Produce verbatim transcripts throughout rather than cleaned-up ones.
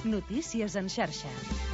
Notícies en xarxa.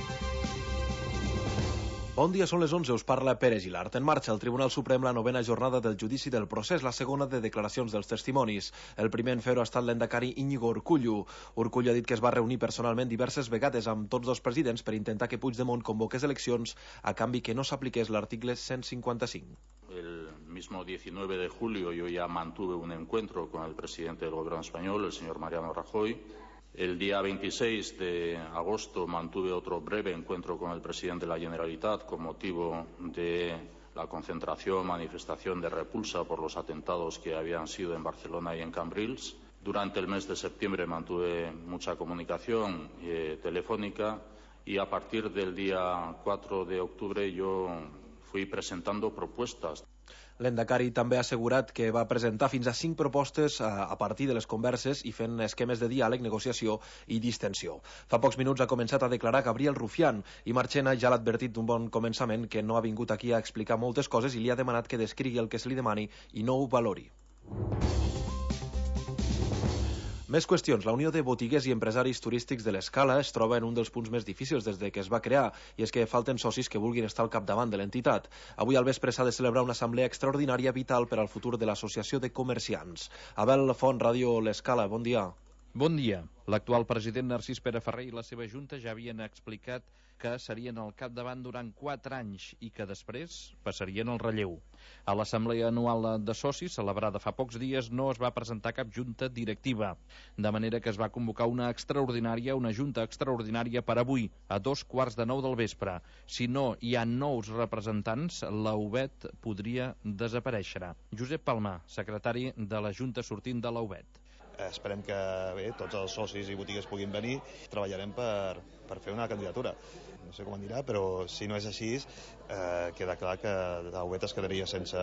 Bon dia, són les onze, us parla Pere Gilart. En marxa al Tribunal Suprem la novena jornada del judici del procés, la segona de declaracions dels testimonis. El primer en fer-ho ha estat l'endacari Íñigo Urkullu. Urkullu ha dit que es va reunir personalment diverses vegades amb tots dos presidents per intentar que Puigdemont convoqués eleccions a canvi que no s'apliqués l'article cent cinquanta-cinc. El mismo diecinueve de julio yo ya mantuve un encuentro con el presidente del gobierno español, el señor Mariano Rajoy. El día veintiséis de agosto mantuve otro breve encuentro con el presidente de la Generalitat con motivo de la concentración, manifestación de repulsa por los atentados que habían sido en Barcelona y en Cambrils. Durante el mes de septiembre mantuve mucha comunicación eh, telefónica y a partir del día cuatro de octubre yo fui presentando propuestas. L'endacari també ha assegurat que va presentar fins a cinc propostes a, a partir de les converses i fent esquemes de diàleg, negociació i distensió. Fa pocs minuts ha començat a declarar Gabriel Rufián i Marchena ja l'ha advertit d'un bon començament que no ha vingut aquí a explicar moltes coses i li ha demanat que descrigui el que se li demani i no ho valori. Més qüestions. La Unió de Botiguers i Empresaris Turístics de l'Escala es troba en un dels punts més difícils des de que es va crear, i és que falten socis que vulguin estar al capdavant de l'entitat. Avui al vespre s'ha de celebrar una assemblea extraordinària vital per al futur de l'Associació de Comerciants. Abel Font, Ràdio L'Escala, bon dia. Bon dia. L'actual president Narcís Pere Ferrer i la seva junta ja havien explicat que serien al capdavant durant quatre anys i que després passarien el relleu. A l'assemblea anual de socis, celebrada fa pocs dies, no es va presentar cap junta directiva, de manera que es va convocar una extraordinària, una junta extraordinària per avui, a dos quarts de nou del vespre. Si no hi ha nous representants, la U B E T podria desaparèixer. Josep Palmar, secretari de la junta sortint de la U B E T. Esperem que bé, tots els socis i botigues puguin venir. Treballarem per, per fer una candidatura. No sé com anirà, però si no és així, eh, queda clar que la U B E T es quedaria sense...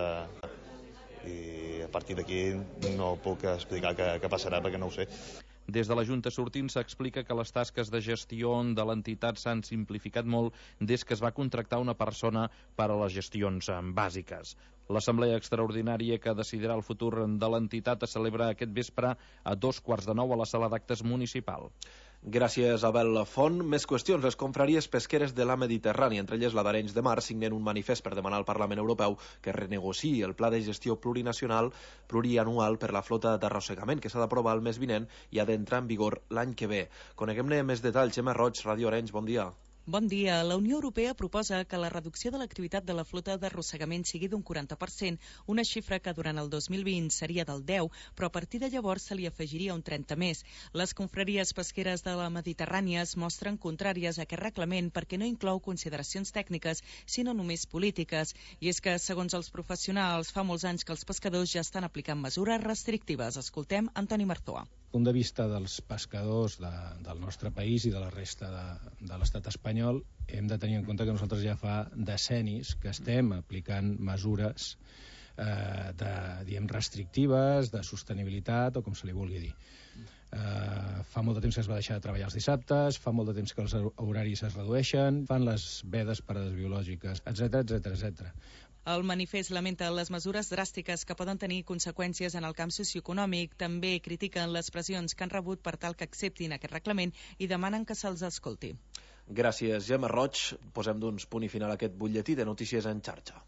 I a partir d'aquí no puc explicar què, què passarà perquè no ho sé. Des de la Junta sortint s'explica que les tasques de gestió de l'entitat s'han simplificat molt des que es va contractar una persona per a les gestions bàsiques. L'assemblea extraordinària que decidirà el futur de l'entitat es celebra aquest vespre a dos quarts de nou a la sala d'actes municipal. Gràcies, Abel Font. Més qüestions. Les confraries pesqueres de la Mediterrània, entre elles la d'Arenys de Mar, signen un manifest per demanar al Parlament Europeu que renegociï el pla de gestió plurinacional plurianual per la flota d'arrossegament que s'ha d'aprovar el mes vinent i ha d'entrar en vigor l'any que ve. Coneguem-ne més detalls. Gemma Roig, Ràdio Arenys, bon dia. Bon dia. La Unió Europea proposa que la reducció de l'activitat de la flota d'arrossegament sigui d'un quaranta per cent, una xifra que durant el dos mil vint seria del deu, però a partir de llavors se li afegiria un trenta més. Les confraries pesqueres de la Mediterrània es mostren contràries a aquest reglament perquè no inclou consideracions tècniques, sinó només polítiques. I és que, segons els professionals, fa molts anys que els pescadors ja estan aplicant mesures restrictives. Escoltem Antoni Marzoa. Punt de vista dels pescadors de, del nostre país i de la resta de, de l'estat espanyol, hem de tenir en compte que nosaltres ja fa decennis que estem aplicant mesures eh, de, diguem, restrictives, de sostenibilitat o com se li vulgui dir. Eh, fa molt de temps que es va deixar de treballar els dissabtes, fa molt de temps que els horaris es redueixen, fan les vedes parades biològiques, etcètera, etcètera, etcètera. El manifest lamenta les mesures dràstiques que poden tenir conseqüències en el camp socioeconòmic. També critiquen les pressions que han rebut per tal que acceptin aquest reglament i demanen que se'ls escolti. Gràcies, Gemma Roig. Posem doncs punt i final a aquest butlletí de notícies en xarxa.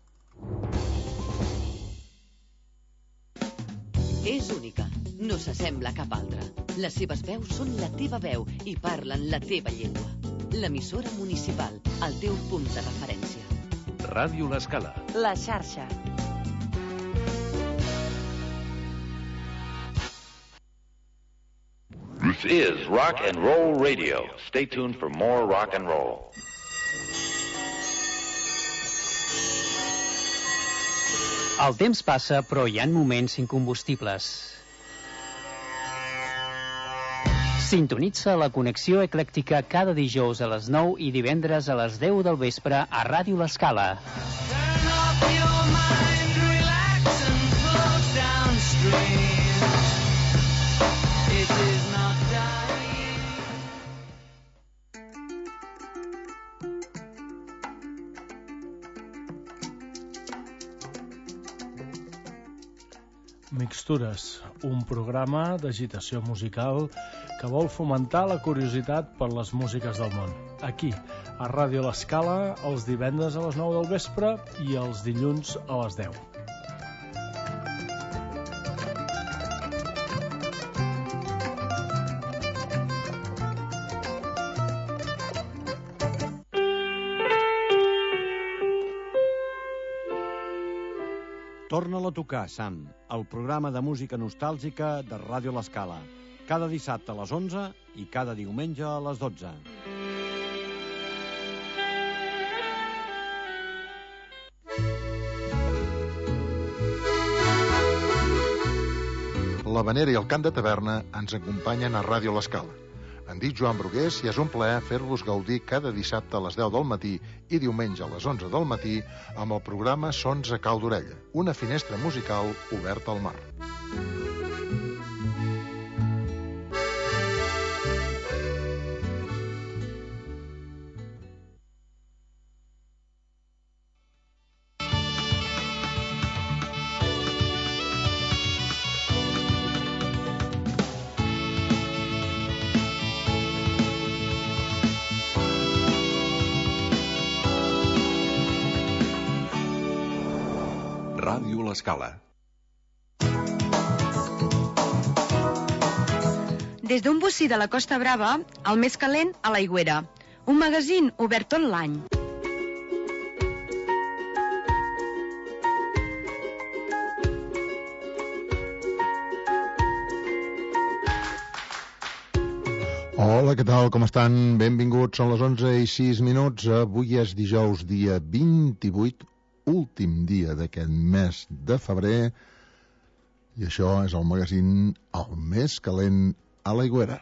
És única, no s'assembla a cap altra. Les seves veus són la teva veu i parlen la teva llengua. L'emissora municipal, el teu punt de referència. Ràdio L'Escala. La xarxa. This is Rock and Roll Radio. Stay tuned for more rock and roll. El temps passa, però hi ha moments incombustibles. Sintonitza la connexió eclèctica cada dijous a les nou i divendres a les deu del vespre a Ràdio L'Escala. Mixtures, un programa d'agitació musical que vol fomentar la curiositat per les músiques del món. Aquí, a Ràdio L'Escala, els divendres a les nou del vespre i els dilluns a les deu. Torna-la a tocar, Sam, el programa de música nostàlgica de Ràdio L'Escala. Cada dissabte a les onze i cada diumenge a les dotze. L'Havanera i el cant de taverna ens acompanyen a Ràdio L'Escala. Em dic Joan Brugués i és un plaer fer-vos gaudir cada dissabte a les deu del matí i diumenge a les onze del matí amb el programa Sons a Cau d'Orella, una finestra musical oberta al mar. Ràdio L'Escala. Des d'un bocí de la Costa Brava, el més calent a l'Aigüera. Un magazín obert tot l'any. Hola, què tal? Com estan? Benvinguts. Són les onze i sis minuts. Avui és dijous, dia vint-i-vuit, últim dia d'aquest mes de febrer, i això és el magazín El més calent a l'Aigüera.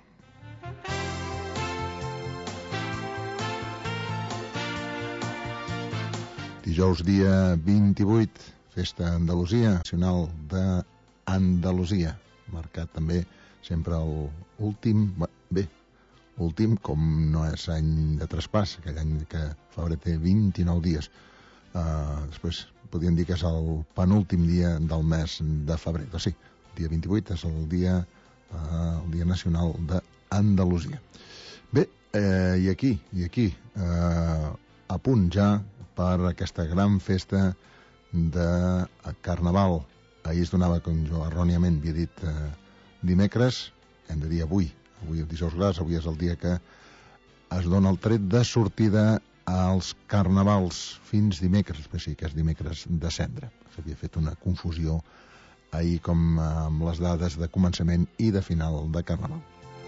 Dijous, dia vint-i-vuit, festa Andalusia, nacional d'Andalusia, marcat també sempre l'últim, bé, últim com no és any de traspàs, aquell any que febrer té vint-i-nou dies. Uh, després podríem dir que és el penúltim dia del mes de febrer, però sí, el dia vint-i-vuit és el dia, uh, el dia nacional d'Andalusia. Bé, eh, i aquí, i aquí, uh, a punt ja per aquesta gran festa de Carnaval. Ahir es donava, com jo erròniament havia dit, uh, dimecres, hem de dir avui, avui el dijous gras, avui és el dia que es dona el tret de sortida als carnavals fins dimecres, però sí que és dimecres de cendre. S'havia fet una confusió ahir com amb les dades de començament i de final de carnaval.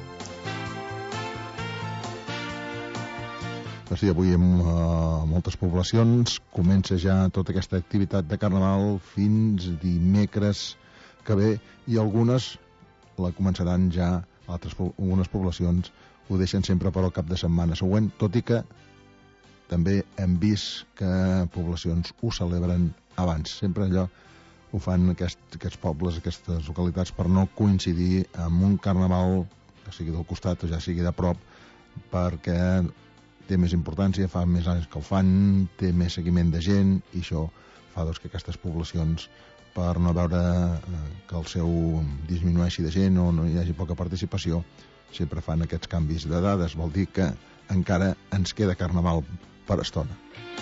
Però sí, avui en uh, moltes poblacions comença ja tota aquesta activitat de carnaval fins dimecres que ve, i algunes la començaran ja, altres, algunes poblacions ho deixen sempre per al cap de setmana següent, tot i que també hem vist que poblacions ho celebren abans. Sempre allò ho fan aquests, aquests pobles, aquestes localitats, per no coincidir amb un carnaval, que sigui del costat o ja sigui de prop, perquè té més importància, fa més anys que el fan, té més seguiment de gent, i això fa doncs, que aquestes poblacions, per no veure que el seu disminueixi de gent o no hi hagi poca participació, sempre fan aquests canvis de dades. Vol dir que encara ens queda carnaval per estona.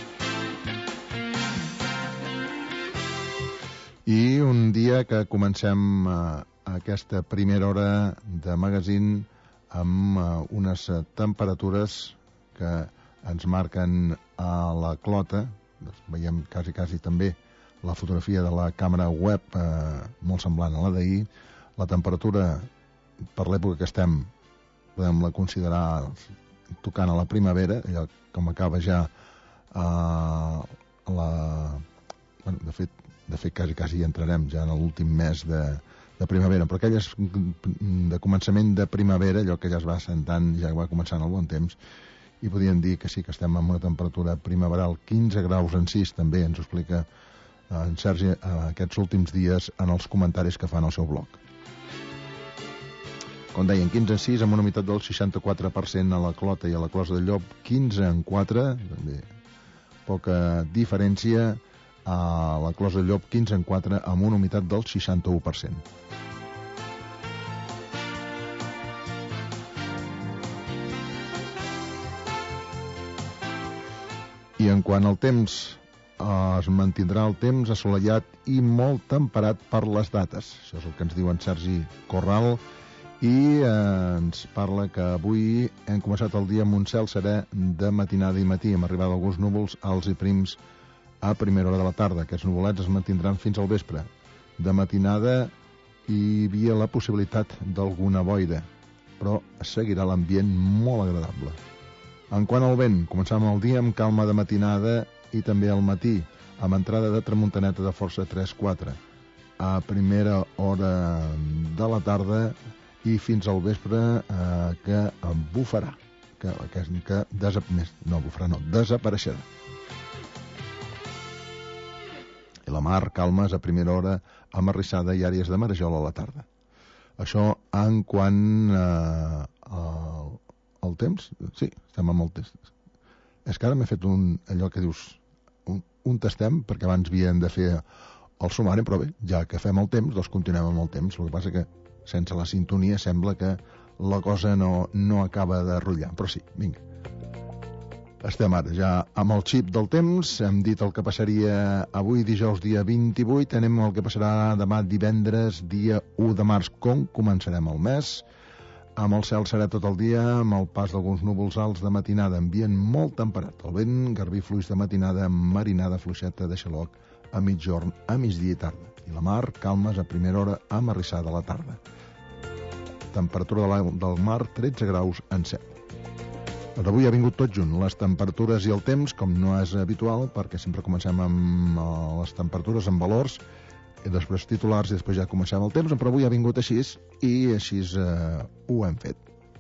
I un dia que comencem eh, aquesta primera hora de magazín amb eh, unes temperatures que ens marquen a la clota. Veiem quasi, quasi també la fotografia de la càmera web, eh, molt semblant a la d'ahir. La temperatura, per l'època que estem, podem la considerar tocant a la primavera, allò com acaba ja uh, la... Bueno, de fet, de fet quasi, quasi entrarem ja en l'últim mes de, de primavera, però aquelles de començament de primavera, allò que ja es va sentant, ja va començant el bon temps, i podríem dir que sí, que estem amb una temperatura primaveral, quinze graus en sis, també ens ho explica uh, en Sergi uh, aquests últims dies en els comentaris que fan al seu blog. Com deien, quinze en sis, amb una humitat del seixanta-quatre per cent a la Clota i a la Closa de Llop, quinze en quatre, també poca diferència, a la Closa de Llop, quinze en quatre, amb una humitat del seixanta-u per cent. I en quant al temps, es mantindrà el temps assolellat i molt temperat per les dates. Això és el que ens diu en Sergi Corral, i eh, ens parla que avui hem començat el dia amb un cel serè de matinada i matí, amb arribada alguns núvols alts i prims a primera hora de la tarda. Aquests nuvolets es mantindran fins al vespre. De matinada hi havia la possibilitat d'alguna boira, però seguirà l'ambient molt agradable. En quant al vent, començam el dia amb calma de matinada i també al matí, amb entrada de tramuntaneta de força tres quatre. A primera hora de la tarda i fins al vespre eh, que bufarà, que, que, que desap... no, bufarà no, desapareixerà. I la mar, calmes a primera hora, amb arrissada i àrees de marejol a la tarda. Això en quant eh, al, al temps, sí, estem amb el temps. És que ara m'he fet un, allò que dius, un, un tastem, perquè abans havíem de fer el sumari, però bé, ja que fem el temps, doncs continuem amb el temps. El que passa que sense la sintonia sembla que la cosa no, no acaba de rotllar, però sí, vinga. Estem ara ja amb el xip del temps, hem dit el que passaria avui dijous dia vint-i-vuit, anem al que passarà demà divendres dia u de març, com començarem el mes, amb el cel serè tot el dia, amb el pas d'alguns núvols alts de matinada, ambient molt temperat, el vent, garbí fluix de matinada, marinada fluixeta de xaloc a mitjorn, a migdia i tarda, i la mar, calmes a primera hora, amb arrissada a la tarda. Temperatura de del mar, tretze graus en cel. Doncs avui ha vingut tot junt, les temperatures i el temps, com no és habitual, perquè sempre comencem amb les temperatures, amb valors, i després titulars, i després ja comencem el temps, però avui ha vingut així, i així eh, ho hem fet.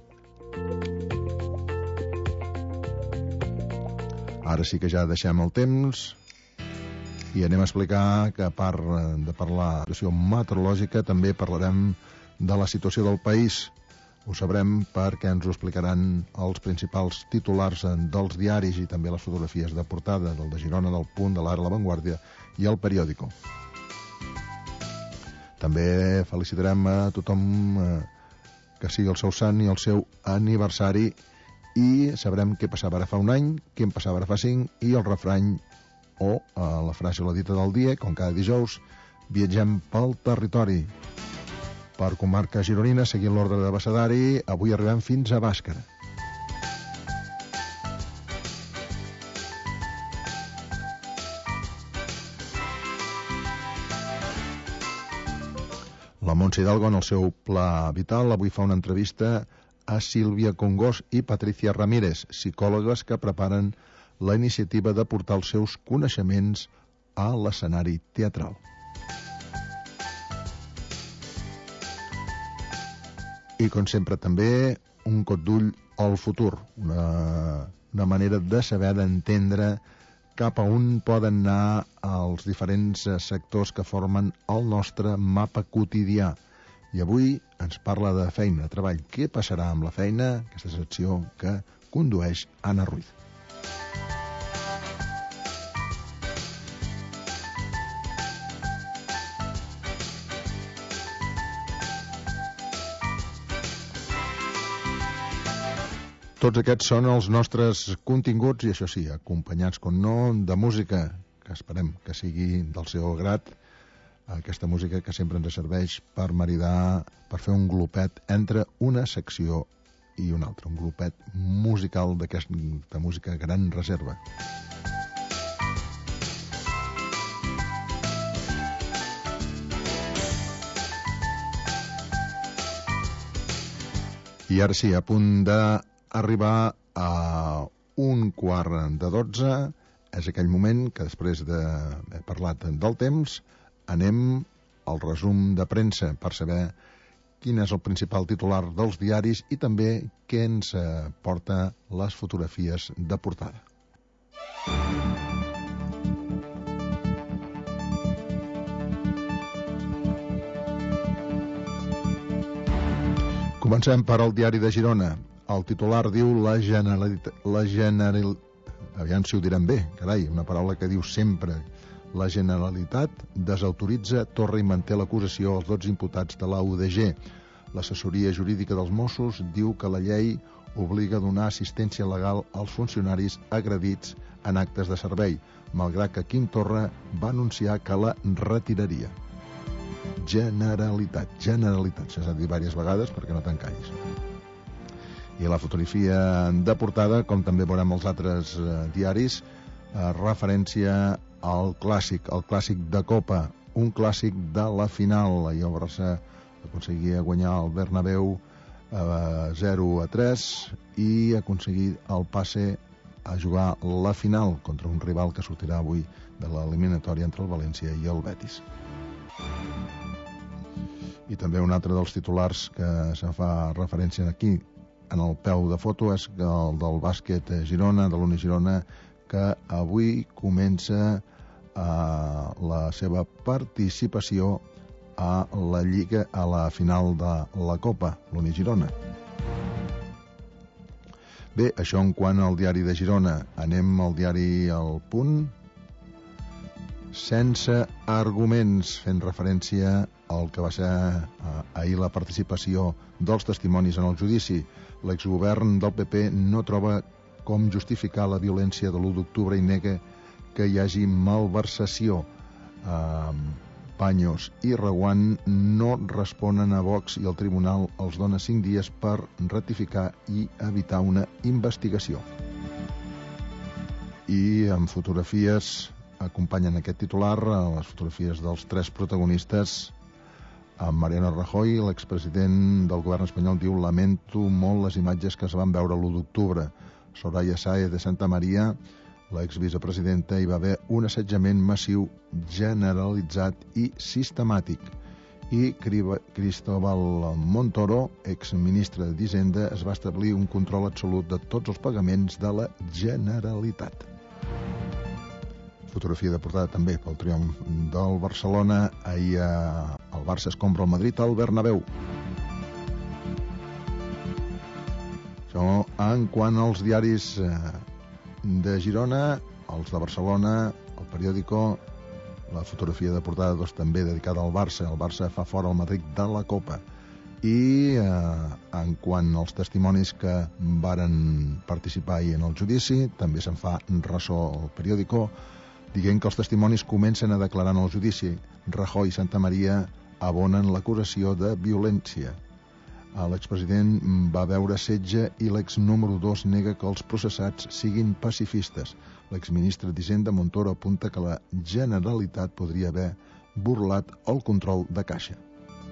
Ara sí que ja deixem el temps, i anem a explicar que a part de parlar de la situació meteorològica, també parlarem de la situació del país. Ho sabrem perquè ens ho explicaran els principals titulars dels diaris i també les fotografies de portada del de Girona, del Punt, de l'Ara, La Vanguardia i el Periòdico. També felicitarem a tothom eh, que sigui el seu sant i el seu aniversari, i sabrem què passava ara fa un any, què en passava ara fa cinc, i el refrany o eh, la frase o la dita del dia, com cada dijous, viatgem pel territori. Per comarca gironina, seguint l'ordre de abecedari, avui arribem fins a Bàscara. La Montse Hidalgo, en el seu pla vital, avui fa una entrevista a Sílvia Congós i Patricia Ramírez, psicòlogues que preparen la iniciativa de portar els seus coneixements a l'escenari teatral. I, com sempre, també un cop d'ull al futur, una, una manera de saber, d'entendre cap a on poden anar els diferents sectors que formen el nostre mapa quotidià. I avui ens parla de feina, de treball. Què passarà amb la feina? Aquesta secció que condueix Anna Ruiz. Tots aquests són els nostres continguts, i això sí, acompanyats, com no, de música, que esperem que sigui del seu grat, aquesta música que sempre ens serveix per maridar, per fer un glopet entre una secció i una altra, un glopet musical d'aquesta música Gran Reserva. I ara sí, a punt de arribar a un quart de dotze, és aquell moment que després d'haver parlat del temps anem al resum de premsa per saber quin és el principal titular dels diaris i també què ens porta les fotografies de portada. Comencem per al diari de Girona. El titular diu la Generalitat... La general... Aviam si ho direm bé, carai, una paraula que diu sempre. La Generalitat desautoritza Torra i manté l'acusació als dotze imputats de la U D G. L'assessoria jurídica dels Mossos diu que la llei obliga a donar assistència legal als funcionaris agredits en actes de servei, malgrat que Quim Torra va anunciar que la retiraria. Generalitat, Generalitat, això s'ha dit diverses vegades perquè no t'encallis. I la fotografia de portada, com també veurem els altres eh, diaris, eh, referència al clàssic, el clàssic de Copa, un clàssic de la final. Ahir el Barça aconseguia guanyar el Bernabéu eh, zero a tres i aconseguir el passe a jugar la final contra un rival que sortirà avui de l'eliminatòria entre el València i el Betis. I també un altre dels titulars que se'n fa referència aquí en el peu de foto és el del bàsquet Girona, de l'Uni Girona, que avui comença eh, la seva participació a la Lliga, a la final de la Copa, l'Uni Girona. Bé, això en quant al diari de Girona. Anem al diari El Punt, sense arguments, fent referència al que va ser eh, ahir la participació dels testimonis en el judici. L'exgovern del P P no troba com justificar la violència de l'u d'octubre i nega que hi hagi malversació. Eh, Paños i Reguant no responen a Vox i el tribunal els dona cinc dies per ratificar i evitar una investigació. I amb fotografies acompanyen aquest titular, les fotografies dels tres protagonistes. Amb Mariano Rajoy, l'expresident del govern espanyol, diu: lamento molt les imatges que es van veure l'u d'octubre. Soraya Sáez de Santa Maria, l'exvicepresidenta, hi va haver un assetjament massiu, generalitzat i sistemàtic. I Cristóbal Montoro, exministre d'Hisenda, es va establir un control absolut de tots els pagaments de la Generalitat. Fotografia de portada també pel triomf del Barcelona. Ahir el Barça es compra el Madrid al Bernabéu. Això en quant als diaris de Girona, els de Barcelona, el Periódico, la fotografia de portada doncs, també dedicada al Barça. El Barça fa fora el Madrid de la Copa. I eh, en quant als testimonis que varen participar ahir en el judici, també se'n fa ressò al Periódico, dient que els testimonis comencen a declarar en el judici. Rajoy i Santa Maria abonen l'acusació de violència. L'expresident va veure setge i l'ex número dos nega que els processats siguin pacifistes. L'exministre d'Hisenda Montoro apunta que la Generalitat podria haver burlat el control de caixa.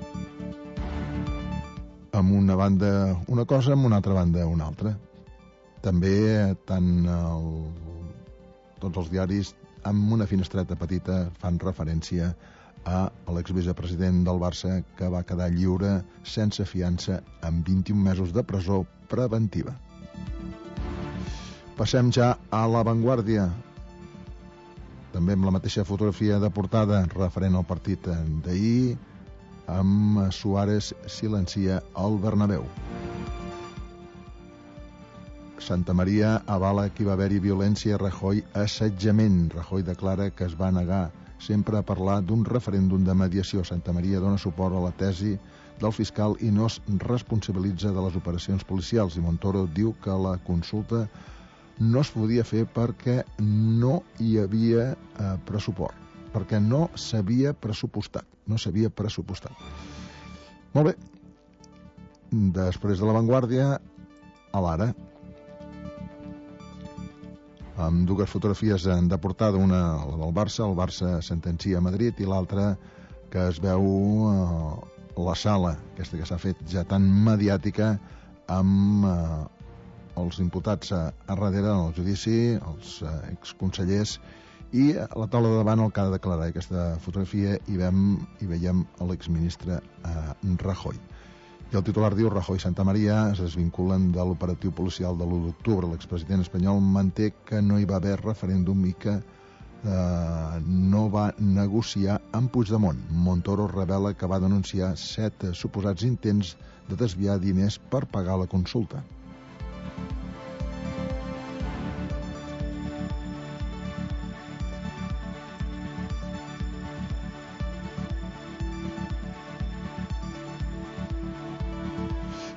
Amb una banda una cosa, amb una altra banda una altra. També tant el, tots els diaris amb una finestreta petita fan referència a l'exvicepresident del Barça, que va quedar lliure sense fiança amb vint-i-un mesos de presó preventiva. Passem ja a La Vanguardia, també amb la mateixa fotografia de portada referent al partit d'ahir, amb Suárez silencia el Bernabéu. Santa Maria avala que hi va haver-hi violència, Rajoy assetjament. Rajoy declara que es va negar sempre a parlar d'un referèndum de mediació. Santa Maria dona suport a la tesi del fiscal i no es responsabilitza de les operacions policials. I Montoro diu que la consulta no es podia fer perquè no hi havia eh, pressupost, perquè no s'havia pressupostat. No s'havia pressupostat. Molt bé. Després de La Vanguardia, a l'Ara, amb dues fotografies de portada, una la del Barça, el Barça sentencia a Madrid, i l'altra que es veu eh, la sala, aquesta que s'ha fet ja tan mediàtica, amb eh, els imputats a, a darrere en el judici, els eh, exconsellers, i a la taula de davant el que ha de declarar. Aquesta fotografia hi, vem, hi veiem l'exministre eh, Rajoy. I el titular diu: Rajoy i Santa Maria es desvinculen de l'operatiu policial de l'u d'octubre. L'expresident espanyol manté que no hi va haver referèndum i que eh, no va negociar amb Puigdemont. Montoro revela que va denunciar set suposats intents de desviar diners per pagar la consulta.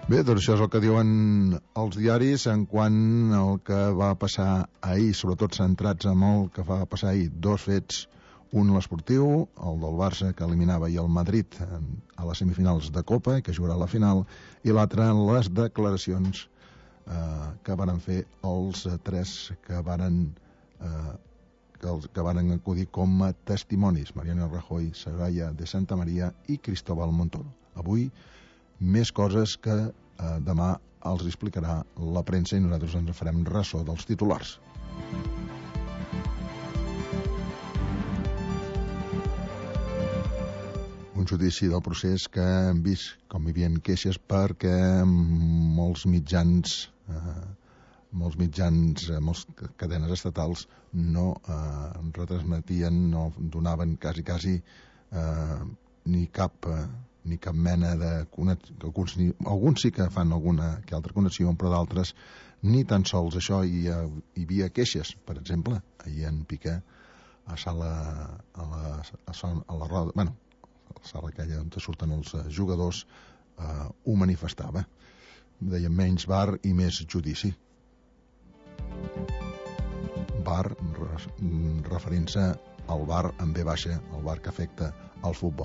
Bé, doncs això és el que diuen els diaris en quant al que va passar ahir, sobretot centrats en el que va passar ahir. Dos fets, un l'esportiu, el del Barça, que eliminava ahir el Madrid a les semifinals de Copa i que jugarà a la final, i l'altre, les declaracions eh, que varen fer els tres que varen, eh, que, els, que varen acudir com a testimonis, Mariano Rajoy, Soraya de Santa Maria i Cristóbal Montoro. Avui més coses que eh, demà els explicarà la premsa i nosaltres ens farem ressò dels titulars. Un judici del procés que hem vist com hi havia queixes perquè molts mitjans eh, molts mitjans, eh, molts cadenes estatals no eh, retransmetien, no donaven quasi quasi eh, ni cap eh, ni cap mena de connexió. Alguns, alguns sí que fan alguna que altra connexió, però d'altres ni tan sols això. Hi, ha, hi havia queixes, per exemple, ahir en Piqué a sala a la, a, a la roda, bueno, a la sala aquella on surten els jugadors, eh, ho manifestava. Deien menys bar i més judici. Bar referint-se al bar en B baixa, el bar que afecta al futbol.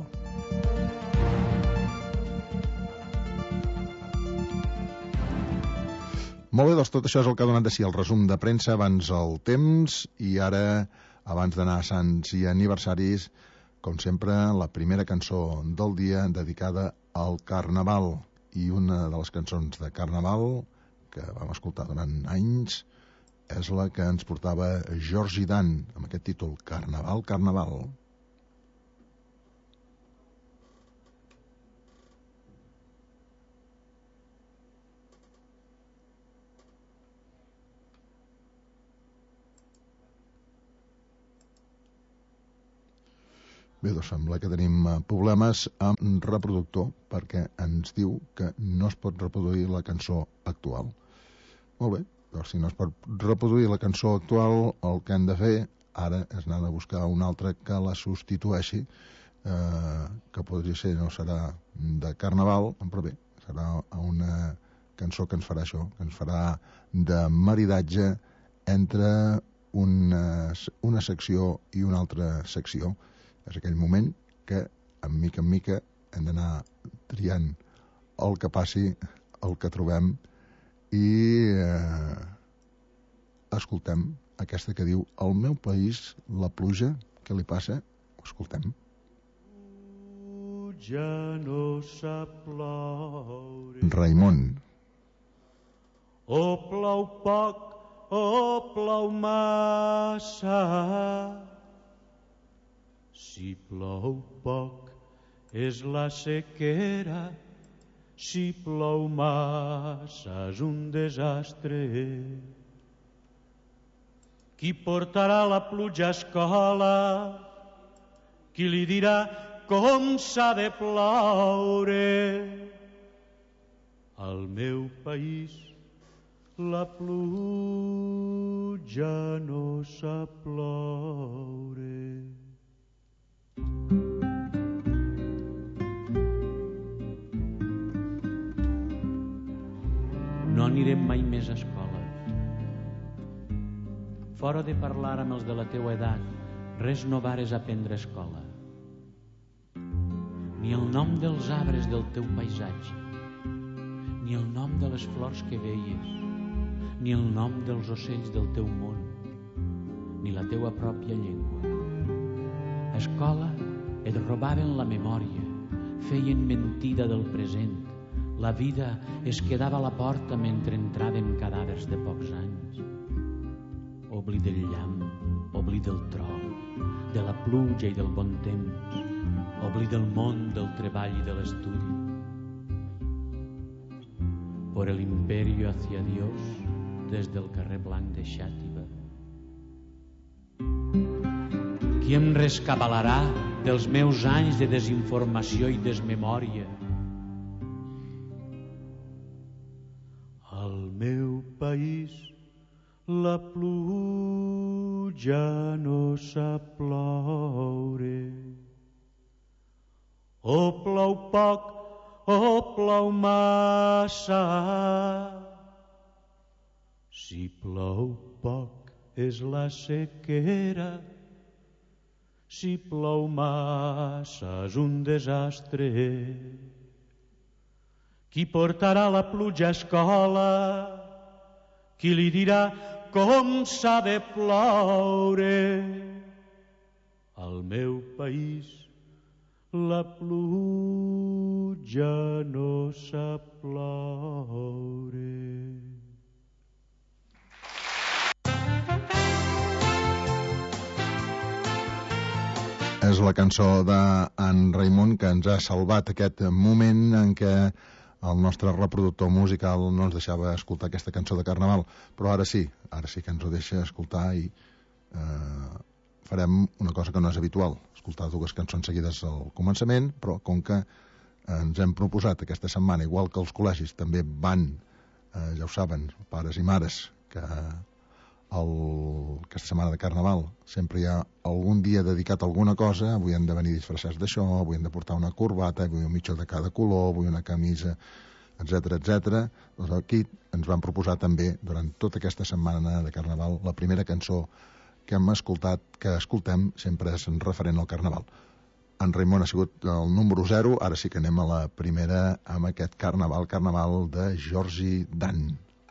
Molt bé, doncs tot això és el que ha donat de si el resum de premsa abans el temps, i ara, abans d'anar a Sants i aniversaris, com sempre, la primera cançó del dia dedicada al Carnaval. I una de les cançons de Carnaval que vam escoltar durant anys és la que ens portava Georgie Dan, amb aquest títol, Carnaval, Carnaval. Bé, doncs sembla que tenim problemes amb reproductor perquè ens diu que no es pot reproduir la cançó actual. Molt bé, doncs si no es pot reproduir la cançó actual, el que hem de fer ara és anar a buscar una altra que la substitueixi, eh, que podria ser, no serà de Carnaval, però bé, serà una cançó que ens farà això, que ens farà de maridatge entre una, una secció i una altra secció. És aquell moment que, en mica en mica, hem d'anar triant el que passi, el que trobem, i eh, escoltem aquesta que diu el meu país, la pluja, què li passa? Ho escoltem. Ja no sap ploure. Raimon. O plou poc o plou massa. Si plou poc és la sequera, si plou massa és un desastre. Qui portarà la pluja a escola? Qui li dirà com s'ha de ploure? Al meu país la pluja no sap ploure. No anirem mai més a escola. Fora de parlar amb els de la teua edat, res no vares aprendre a escola. Ni el nom dels arbres del teu paisatge, ni el nom de les flors que veies, ni el nom dels ocells del teu món, ni la teua pròpia llengua. A escola et robaven la memòria, feien mentida del present. La vida es quedava a la porta mentre entraven cadàvers de pocs anys. Obli del llamp, obli del tro, de la pluja i del bon temps, obli del món, del treball i de l'estudi. Por el imperio hacia Dios, des del carrer Blanc de Xàtiva. Qui em rescabalarà dels meus anys de desinformació i desmemòria? Al meu país la pluja no sap ploure. O plou poc o plou massa. Si plou poc és la sequera, si plou massa és un desastre. Qui portarà la pluja a escola? Qui li dirà com s'ha de ploure? Al meu país la pluja no sap ploure. És la cançó d'en Raimon que ens ha salvat aquest moment en què el nostre reproductor musical no ens deixava escoltar aquesta cançó de Carnaval, però ara sí, ara sí que ens ho deixa escoltar i eh, farem una cosa que no és habitual, escoltar dues cançons seguides al començament, però com que ens hem proposat aquesta setmana, igual que els col·legis també van, eh, ja ho saben, pares i mares, que el, aquesta setmana de Carnaval sempre hi ha algun dia dedicat a alguna cosa, avui han de venir disfressats d'això, avui han de portar una corbata, avui un mitjó de cada color, avui una camisa, etcètera, etcètera. Doncs aquí ens van proposar també, durant tota aquesta setmana de Carnaval, la primera cançó que hem escoltat, que escoltem, sempre és referent al Carnaval. En Raimon ha sigut el número zero, ara sí que anem a la primera amb aquest Carnaval, Carnaval de Jordi Dan.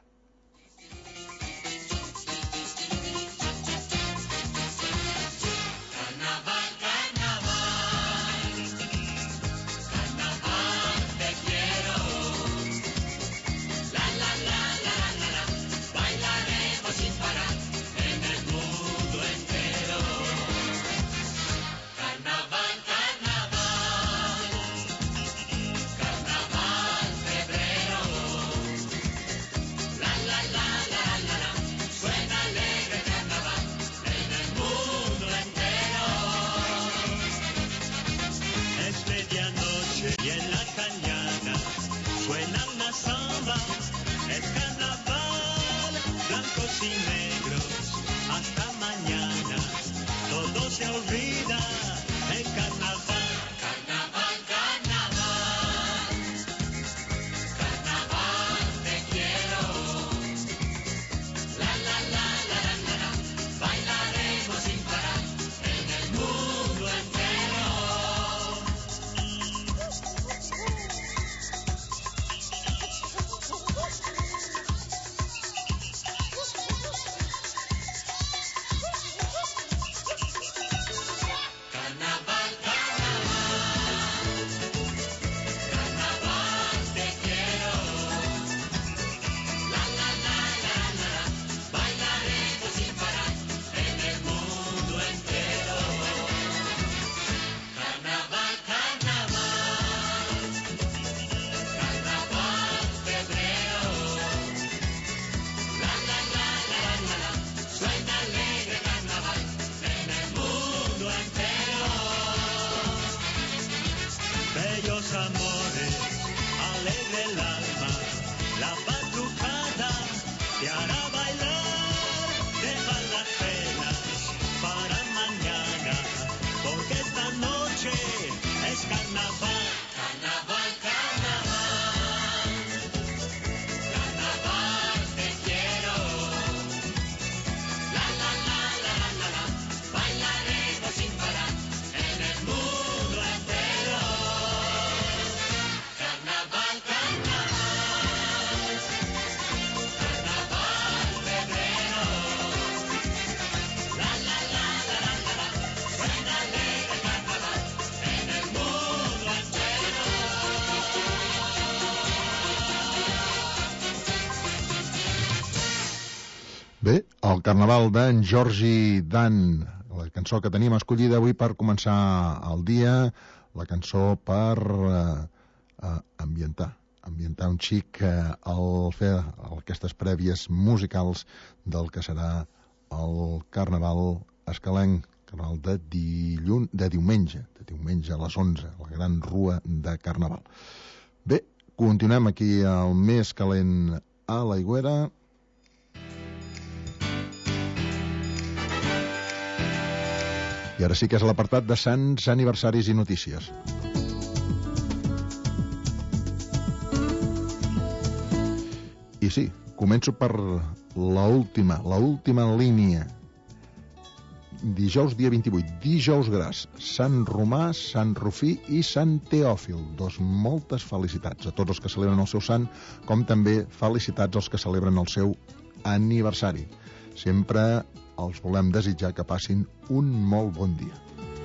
Bé, el Carnaval d'en Jordi Dan, la cançó que tenim escollida avui per començar el dia, la cançó per eh, eh, ambientar, ambientar un xic eh, al fer aquestes prèvies musicals del que serà el Carnaval escalenc, Carnaval de, dillun, de diumenge, de diumenge a les onze, la gran rua de Carnaval. Bé, continuem aquí al més calent a l'Aigüera. I ara sí que és l'apartat de Sants, aniversaris i notícies. I sí, començo per l'última, l'última línia. Dijous dia vint-i-vuit, dijous gras, Sant Romà, Sant Rufí i Sant Teòfil. Dos moltes felicitats a tots els que celebren el seu sant, com també felicitats als que celebren el seu aniversari. Sempre els volem desitjar que passin un molt bon dia.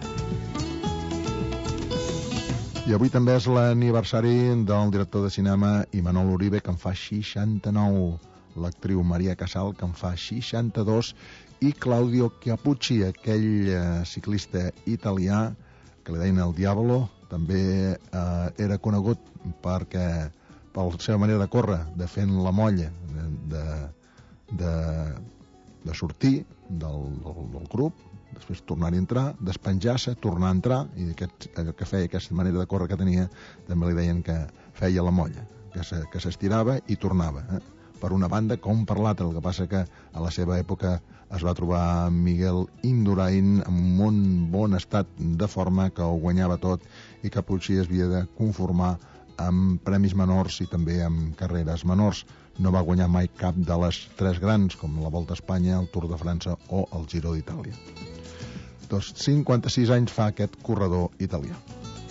I avui també és l'aniversari del director de cinema Imanol Uribe, que en fa seixanta-nou, l'actriu Maria Casal, que en fa seixanta-dos, i Claudio Capucci, aquell eh, ciclista italià que li deien el Diavolo, també eh, era conegut perquè per la seva manera de córrer, de fent la molla, de, de, de sortir del, del, del grup, després tornar a entrar, despenjar-se, tornar a entrar, i aquest, el que feia aquesta manera de córrer que tenia, també li deien que feia la molla, que s'estirava i tornava, eh? Per una banda com per l'altra. El que passa que a la seva època es va trobar Miguel Indurain en un bon estat de forma, que ho guanyava tot, i Capucci es havia de conformar amb premis menors i també amb carreres menors. No va guanyar mai cap de les tres grans, com la Volta a Espanya, el Tour de França o el Giro d'Itàlia. Doncs cinquanta-sis anys fa aquest corredor italià.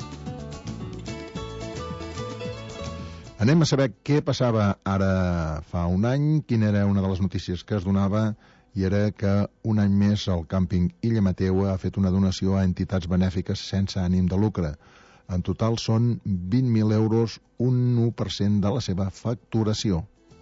Anem a saber què passava ara fa un any, quina era una de les notícies que es donava, i era que un any més el càmping Illa Mateua ha fet una donació a entitats benèfiques sense ànim de lucre. En total són vint mil euros, un u per cent de la seva facturació.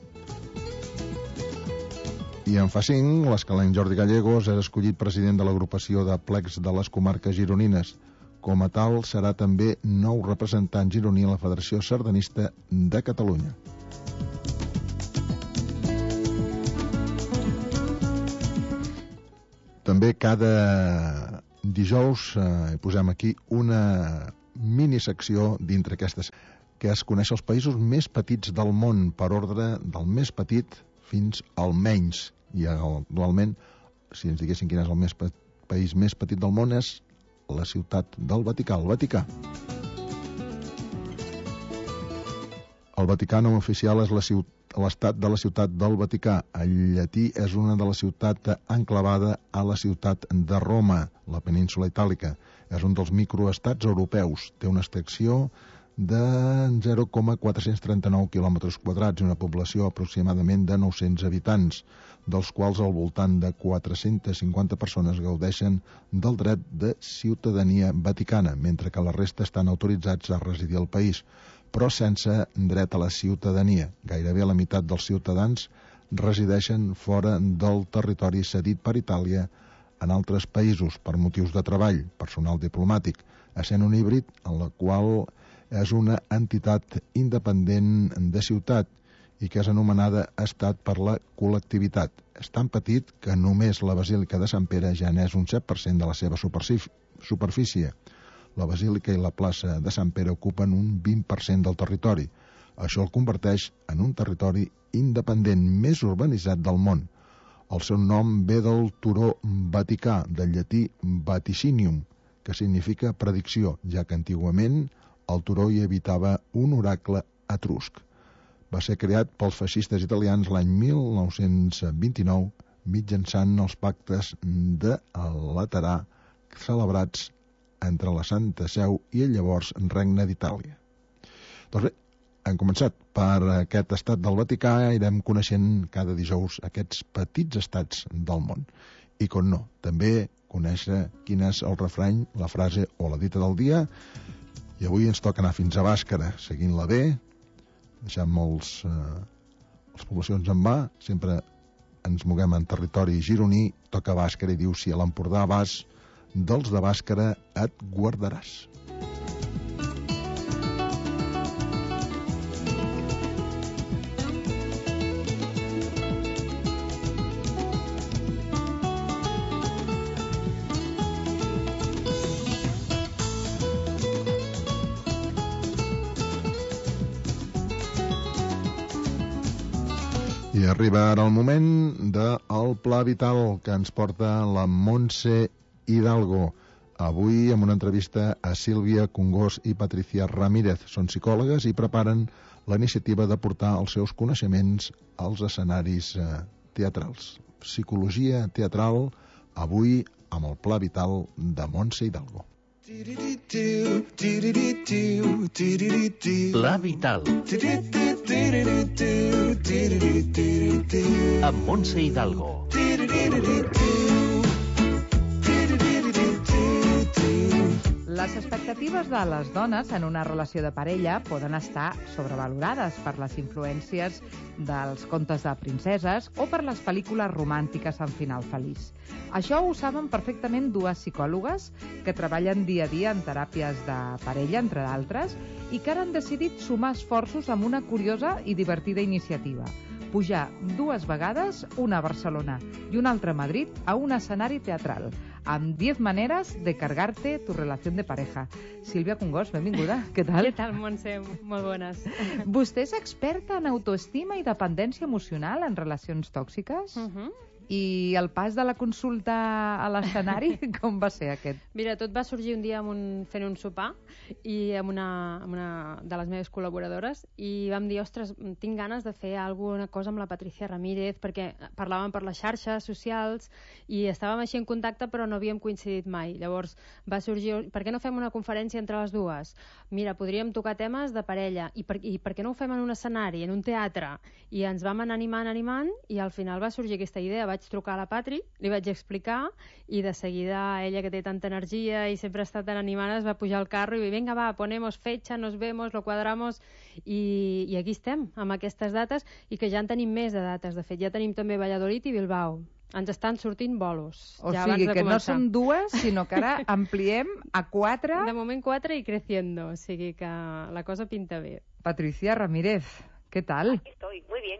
I en fa cinc, l'escalent Jordi Gallegos és escollit president de l'agrupació de plecs de les comarques gironines. Com a tal, serà també nou representant gironí a la Federació Sardanista de Catalunya. També cada dijous eh, posem aquí una minisecció dintre aquestes, que es coneix els països més petits del món, per ordre del més petit fins al menys. I actualment, si ens diguessin quin és el més pe- país més petit del món, és la ciutat del Vaticà, el Vaticà. El Vaticà nom oficial és la ciutat, l'estat de la ciutat del Vaticà. El llatí és una de la ciutat enclavada a la ciutat de Roma, la península itàlica. És un dels microestats europeus. Té una extensió de zero coma quatre-cents trenta-nou quilòmetres quadrats i una població aproximadament de nou-cents habitants, dels quals al voltant de quatre-centes cinquanta persones gaudeixen del dret de ciutadania vaticana, mentre que la resta estan autoritzats a residir al país, però sense dret a la ciutadania. Gairebé la meitat dels ciutadans resideixen fora del territori cedit per Itàlia en altres països per motius de treball, personal diplomàtic, essent un híbrid en la qual és una entitat independent de ciutat i que és anomenada estat per la col·lectivitat. És tan petit que només la Basílica de Sant Pere ja n'és un set per cent de la seva superfície. La Basílica i la plaça de Sant Pere ocupen un vint per cent del territori. Això el converteix en un territori independent més urbanitzat del món. El seu nom ve del turó vaticà, del llatí vaticinium, que significa predicció, ja que antigament al turó hi habitava un oracle etrusc. Va ser creat pels feixistes italians l'any mil nou-cents vint-i-nou mitjançant els pactes de Laterà celebrats entre la Santa Seu i el llavors Regne d'Itàlia. Doncs bé, hem començat per aquest estat del Vaticà i irem coneixent cada dijous aquests petits estats del món. I com no, també conèixer quin és el refrany, la frase o la dita del dia. I avui ens toca anar fins a Bàscara, seguint-la bé, deixant molts eh, les poblacions en va, sempre ens moguem en territori gironí, toca Bàscara i diu: si a l'Empordà vas, dels de Bàscara et guardaràs. I arriba ara el moment del Pla Vital que ens porta la Montse Hidalgo. avui amb una entrevista a Sílvia Congós i Patricia Ramírez. Són psicòlogues i preparen la iniciativa de portar els seus coneixements als escenaris eh, teatrals. Psicologia teatral, avui amb el Pla Vital de Montse Hidalgo. Pla Vital amb Montse Hidalgo. Les expectatives de les dones en una relació de parella poden estar sobrevalorades per les influències dels contes de princeses o per les pel·lícules romàntiques amb final feliç. Això ho saben perfectament dues psicòlogues que treballen dia a dia en teràpies de parella, entre d'altres, i que ara han decidit sumar esforços amb una curiosa i divertida iniciativa. Pujar dues vegades, una a Barcelona i una altra a Madrid, a un escenari teatral, amb diez maneras de cargarte tu relació de pareja. Sílvia Congós, benvinguda. Què tal? Què tal, Montse? Molt bones. Vostè és experta en autoestima i dependència emocional en relacions tòxiques? Uh -huh. I el pas de la consulta a l'escenari, com va ser aquest? Mira, tot va sorgir un dia amb un, fent un sopar i amb una, amb una de les meves col·laboradores i vam dir, ostres, tinc ganes de fer alguna cosa amb la Patricia Ramírez perquè parlàvem per les xarxes socials i estàvem així en contacte però no havíem coincidit mai. Llavors va sorgir, per què no fem una conferència entre les dues? Mira, podríem tocar temes de parella i per, i per què no ho fem en un escenari, en un teatre? I ens vam anar animant, animant i al final va sorgir aquesta idea. Vaig trucar a la Patri, li vaig explicar i de seguida ella, que té tanta energia i sempre està tan animada, es va pujar al carro i va dir, venga, va, ponemos fecha, nos vemos, lo cuadramos i, i aquí estem, amb aquestes dates i que ja en tenim més de dates. De fet, ja tenim també Valladolid i Bilbao. Ens estan sortint bolos. O ja sigui, que començar. no són dues, sinó que ara ampliem a quatre. De moment quatre i creciendo, o sigui que la cosa pinta bé. Patricia Ramírez, ¿qué tal? Aquí estoy, muy bien.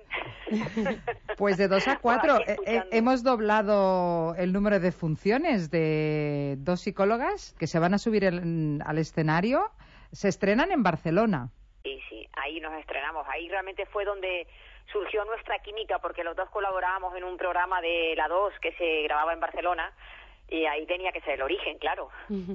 Pues de dos a cuatro. Eh, hemos doblado el número de funciones de dos psicólogas que se van a subir el, al escenario. Se estrenan en Barcelona. Sí, sí, ahí nos estrenamos. Ahí realmente fue donde surgió nuestra química, porque los dos colaborábamos en un programa de La dos que se grababa en Barcelona. Y ahí tenía que ser el origen, claro.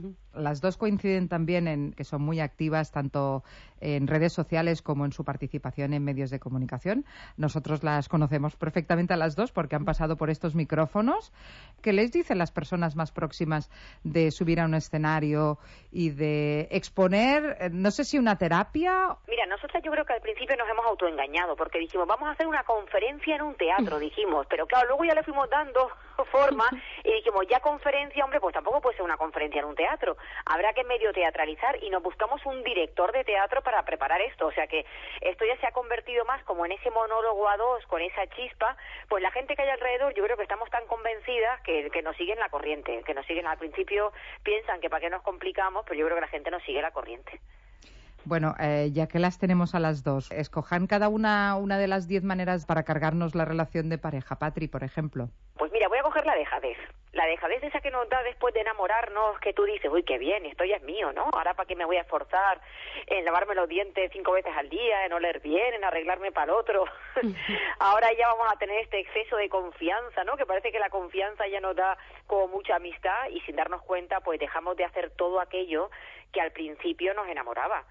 Las dos coinciden también en que son muy activas tanto en redes sociales como en su participación en medios de comunicación. Nosotros las conocemos perfectamente a las dos porque han pasado por estos micrófonos. ¿Qué les dicen las personas más próximas de subir a un escenario y de exponer, no sé si una terapia? Mira, nosotras yo creo que al principio nos hemos autoengañado porque dijimos, vamos a hacer una conferencia en un teatro, dijimos. Pero claro, luego ya le fuimos dando forma y dijimos, ya conferencia, hombre, pues tampoco puede ser una conferencia en un teatro. Habrá que medio teatralizar y nos buscamos un director de teatro para preparar esto. O sea que esto ya se ha convertido más como en ese monólogo a dos, con esa chispa. Pues la gente que hay alrededor, yo creo que estamos tan convencidas que, que nos siguen la corriente, que nos siguen al principio, piensan que para qué nos complicamos, pero yo creo que la gente nos sigue la corriente. Bueno, eh, ya que las tenemos a las dos, escojan cada una una de las diez maneras para cargarnos la relación de pareja. Patri, por ejemplo. Pues mira, voy a coger la dejadez. La dejadez esa que nos da después de enamorarnos, que tú dices, uy, qué bien, esto ya es mío, ¿no? Ahora, ¿para qué me voy a esforzar en lavarme los dientes cinco veces al día, en oler bien, en arreglarme para el otro? Ahora ya vamos a tener este exceso de confianza, ¿no? Que parece que la confianza ya nos da como mucha amistad y sin darnos cuenta, pues dejamos de hacer todo aquello que al principio nos enamoraba.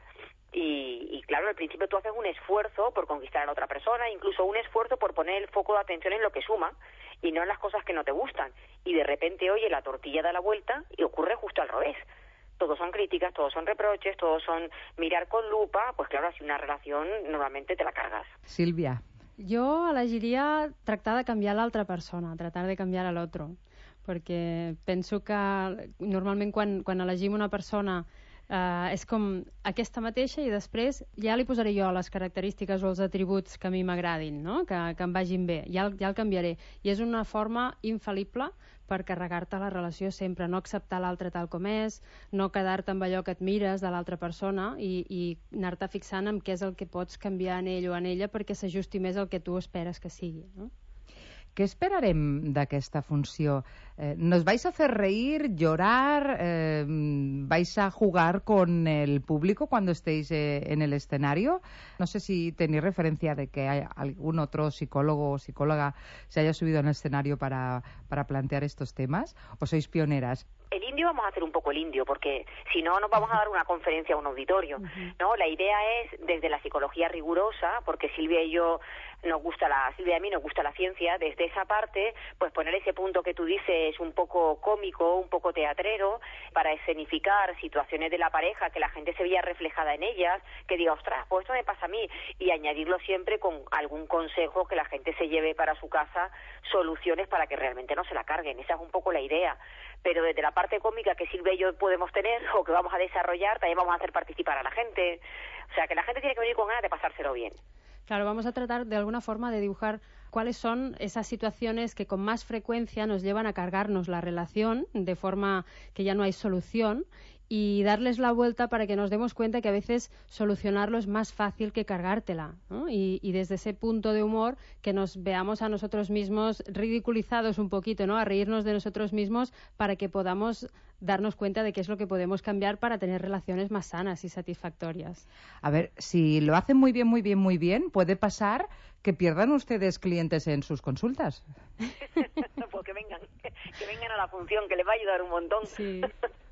Y, y claro, al principio tú haces un esfuerzo por conquistar a la otra persona, incluso un esfuerzo por poner el foco de atención en lo que suma y no en las cosas que no te gustan. Y de repente, oye, la tortilla da la vuelta y ocurre justo al revés. Todos son críticas, todos son reproches, todos son mirar con lupa. Pues claro, así una relación normalmente te la cargas. Sílvia. Jo elegiria tractar de canviar l'altra persona, tratar de canviar a l'altre, perquè penso que normalment quan, quan elegim una persona Uh, és com aquesta mateixa i després ja li posaré jo les característiques o els atributs que a mi m'agradin, no? que, que em vagin bé, ja el, ja el canviaré. I és una forma infal·lible per carregar-te la relació sempre, no acceptar l'altre tal com és, no quedar-te amb allò que et mires de l'altra persona i, i anar-te fixant en què és el que pots canviar en ell o en ella perquè s'ajusti més al que tu esperes que sigui, no? ¿Qué esperarem d'aquesta funció? Eh, ¿Nos vais a hacer reír, llorar? Eh, ¿Vais a jugar con el público cuando estéis eh, en el escenario? No sé si tenéis referencia de que hay algún otro psicólogo o psicóloga se haya subido en el escenario para, para plantear estos temas, o sois pioneras. el indio vamos a hacer un poco el indio, porque si no nos vamos a dar una conferencia a un auditorio, uh-huh. ¿no? La idea es desde la psicología rigurosa, porque Silvia y yo nos gusta la Silvia y a mí nos gusta la ciencia, desde esa parte, pues poner ese punto que tú dices un poco cómico, un poco teatrero, para escenificar situaciones de la pareja, que la gente se vea reflejada en ellas, que diga, ostras, pues esto me pasa a mí, y añadirlo siempre con algún consejo que la gente se lleve para su casa, soluciones para que realmente no se la carguen. Esa es un poco la idea. Pero desde la parte cómica que Silvia y yo podemos tener, o que vamos a desarrollar, también vamos a hacer participar a la gente. O sea, que la gente tiene que venir con ganas de pasárselo bien. Claro, vamos a tratar de alguna forma de dibujar cuáles son esas situaciones que con más frecuencia nos llevan a cargarnos la relación de forma que ya no hay solución, y darles la vuelta para que nos demos cuenta que a veces solucionarlo es más fácil que cargártela, ¿no? Y, y desde ese punto de humor que nos veamos a nosotros mismos ridiculizados un poquito, ¿no? A reírnos de nosotros mismos para que podamos darnos cuenta de qué es lo que podemos cambiar para tener relaciones más sanas y satisfactorias. A ver, si lo hacen muy bien, muy bien, muy bien, puede pasar que pierdan ustedes clientes en sus consultas. Pues que vengan, que vengan a la función, que les va a ayudar un montón. Sí.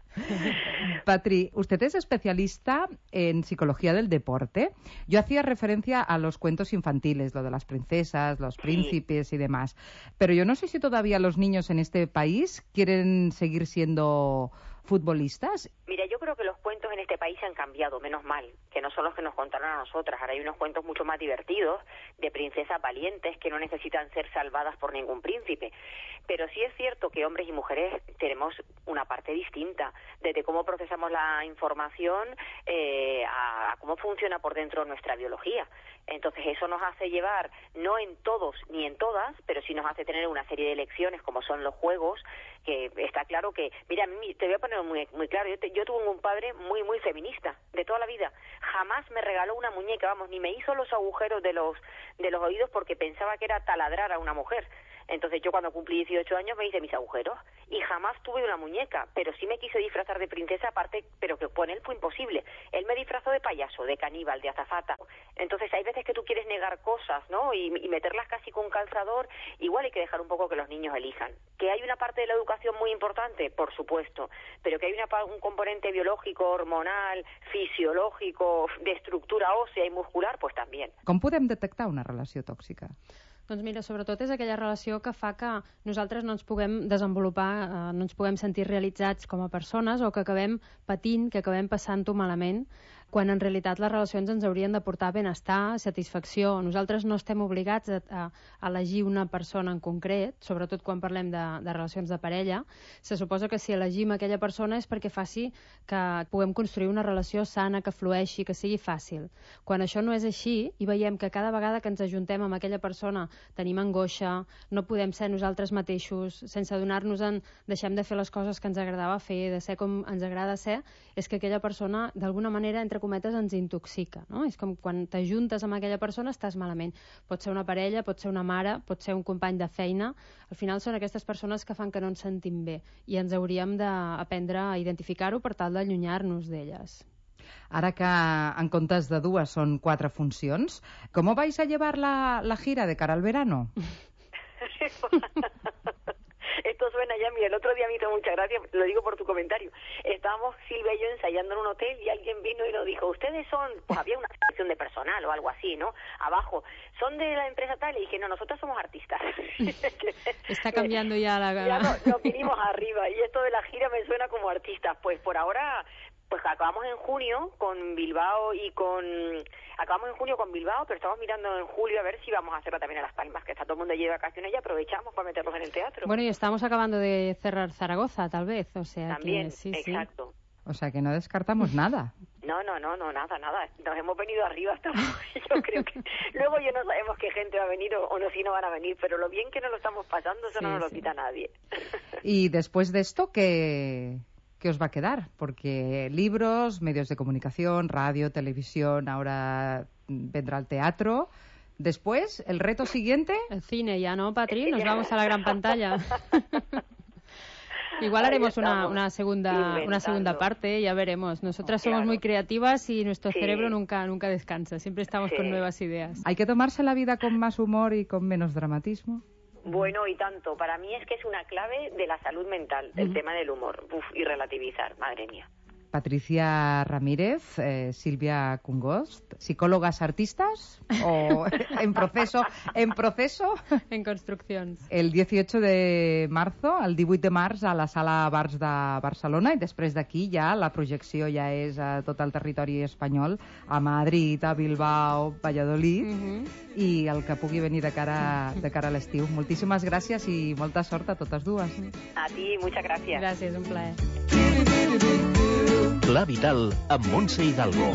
Patri, usted es especialista en psicología del deporte. Yo hacía referencia a los cuentos infantiles, lo de las princesas, los príncipes y demás. Pero yo no sé si todavía los niños en este país quieren seguir siendo futbolistas. Mira, yo creo que los cuentos en este país han cambiado, menos mal, que no son los que nos contaron a nosotras. Ahora hay unos cuentos mucho más divertidos, de princesas valientes que no necesitan ser salvadas por ningún príncipe. Pero sí es cierto que hombres y mujeres tenemos una parte distinta, desde cómo procesamos la información eh, a, a cómo funciona por dentro nuestra biología. Entonces eso nos hace llevar, no en todos ni en todas, pero sí nos hace tener una serie de lecciones como son los juegos, que está claro que, mira, a mí te voy a poner muy, muy claro, yo, te, yo tuve un padre muy, muy feminista, de toda la vida. Jamás me regaló una muñeca, vamos, ni me hizo los agujeros de los, de los oídos porque pensaba que era taladrar a una mujer. Entonces yo cuando cumplí dieciocho años me hice mis agujeros y jamás tuve una muñeca, pero sí me quise disfrazar de princesa aparte, pero que con él fue imposible. Él me disfrazó de payaso, de caníbal, de azafata. Entonces hay veces que tú quieres negar cosas, ¿no? Y, y meterlas casi con calzador. Igual hay que dejar un poco que los niños elijan. Que hay una parte de la educación muy importante, por supuesto, pero que hay una, un componente biológico, hormonal, fisiológico, de estructura ósea y muscular, pues también. Com podem detectar una relació tòxica? Doncs mira, sobretot és aquella relació que fa que nosaltres no ens puguem desenvolupar, eh, no ens puguem sentir realitzats com a persones o que acabem patint, que acabem passant-ho malament, quan en realitat les relacions ens haurien de portar benestar, satisfacció. Nosaltres no estem obligats a, a elegir una persona en concret, sobretot quan parlem de, de relacions de parella. Se suposa que si elegim aquella persona és perquè faci que puguem construir una relació sana, que flueixi, que sigui fàcil. Quan això no és així i veiem que cada vegada que ens ajuntem amb aquella persona tenim angoixa, no podem ser nosaltres mateixos, sense adonar-nos-en deixem de fer les coses que ens agradava fer, de ser com ens agrada ser, és que aquella persona d'alguna manera, entre cometes, ens intoxica, no? És com quan t'ajuntes amb aquella persona estàs malament. Pot ser una parella, pot ser una mare, pot ser un company de feina. Al final són aquestes persones que fan que no ens sentim bé i ens hauríem d'aprendre a identificar-ho per tal d'allunyar-nos d'elles. Ara que en comptes de dues són quatre funcions, ¿cómo vais a llevar la, la gira de cara al verano? Esto suena ya, mira, el otro día me hizo mucha gracia, lo digo por tu comentario. Estábamos Silvia y yo ensayando en un hotel y alguien vino y nos dijo, ustedes son, pues había una selección de personal o algo así, ¿no? Abajo, ¿son de la empresa tal? Y dije, no, nosotros somos artistas. Está cambiando ya la... Ya nos, nos vinimos arriba y esto de la gira me suena como artistas. Pues por ahora... Pues acabamos en junio con Bilbao y con... Acabamos en junio con Bilbao, pero estamos mirando en julio a ver si vamos a hacerla también a Las Palmas, que está todo el mundo allí de vacaciones y aprovechamos para meterlos en el teatro. Bueno, y estamos acabando de cerrar Zaragoza, tal vez, o sea también, que... Sí, exacto. Sí. O sea que no descartamos nada. No, no, no, no, nada, nada. Nos hemos venido arriba hasta yo creo que luego ya no sabemos qué gente va a venir o, o no si no van a venir, pero lo bien que nos lo estamos pasando, eso sí, no nos lo sí. quita nadie. Y después de esto, ¿qué...? ¿Qué os va a quedar? Porque libros, medios de comunicación, radio, televisión, ahora vendrá el teatro. Después, ¿el reto siguiente? El cine ya, ¿no, Patri? Nos vamos a la gran pantalla. Igual haremos una, una segunda una segunda parte, ya veremos. Nosotras somos muy creativas y nuestro sí. cerebro nunca nunca descansa. Siempre estamos sí. con nuevas ideas. ¿Hay que tomarse la vida con más humor y con menos dramatismo? Bueno, y tanto. Para mí es que es una clave de la salud mental, el uh-huh. tema del humor. Uf, y relativizar, madre mía. Patricia Ramírez, eh, Silvia Congost, psicólogas artistas o en proceso, en proceso, en construcción. El dieciocho de marzo, el divuit de març a la Sala Bars de Barcelona, i després d'aquí ja la projecció ja és a tot el territori espanyol, a Madrid, a Bilbao, Valladolid, uh-huh. i el que pugui venir de cara, de cara a l'estiu. Moltíssimes gràcies i molta sort a totes dues. A ti, muchas gracias. Gràcies, un plaer. Pla Vital amb Montse Hidalgo.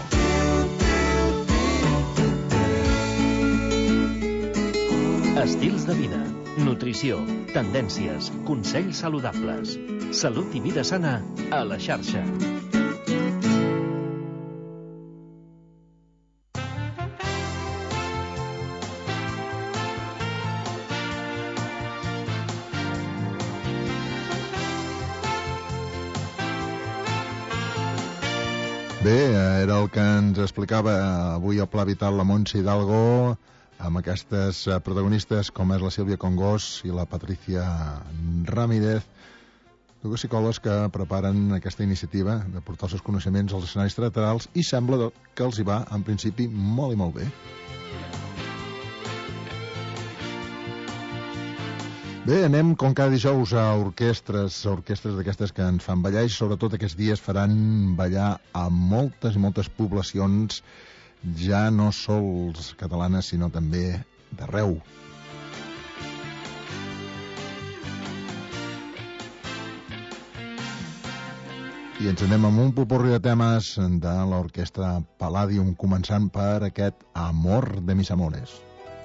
Estils de vida, nutrició, tendències, consells saludables, salut i vida sana a la xarxa. Bé, era el que ens explicava avui al Pla Vital la Montse Hidalgo, amb aquestes protagonistes com és la Sílvia Congost i la Patricia Ramírez, dues psicòlogs que preparen aquesta iniciativa de portar els seus coneixements als escenaris teatrals i sembla que els hi va, en principi, molt i molt bé. Bé, anem com cada dijous a orquestres, a orquestres d'aquestes que ens fan ballar i sobretot aquests dies faran ballar a moltes i moltes poblacions, ja no sols catalanes, sinó també d'arreu. I ens anem amb un popurri de temes de l'orquestra Palladium, començant per aquest Amor de mis amores.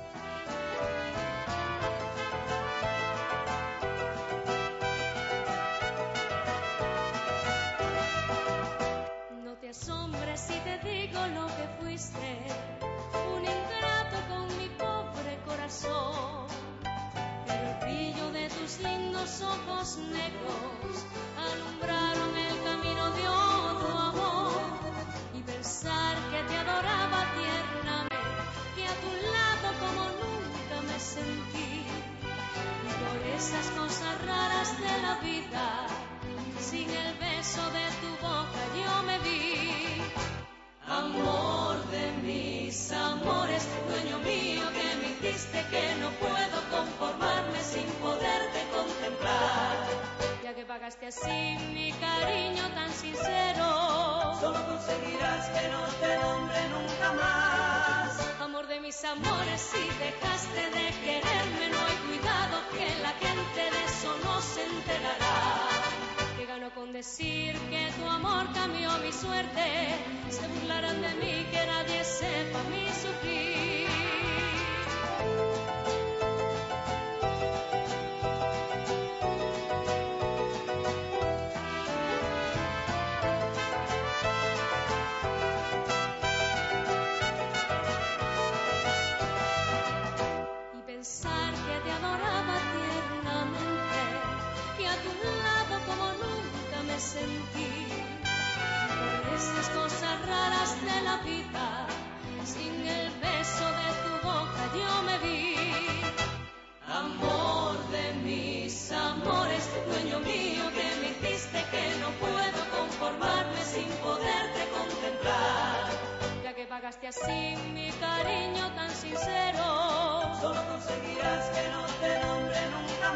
Así mi cariño tan sincero, solo conseguirás que no te nombre nunca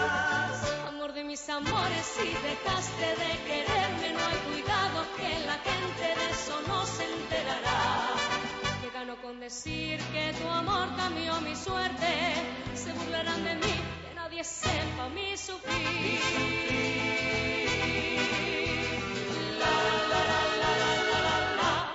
más. Amor de mis amores, si dejaste de quererme, no hay cuidado que la gente de eso no se enterará. Que gano con decir que tu amor cambió mi suerte. Se burlarán de mí, que nadie sepa mi sufrir. La, la, la, la, la, la, la, la.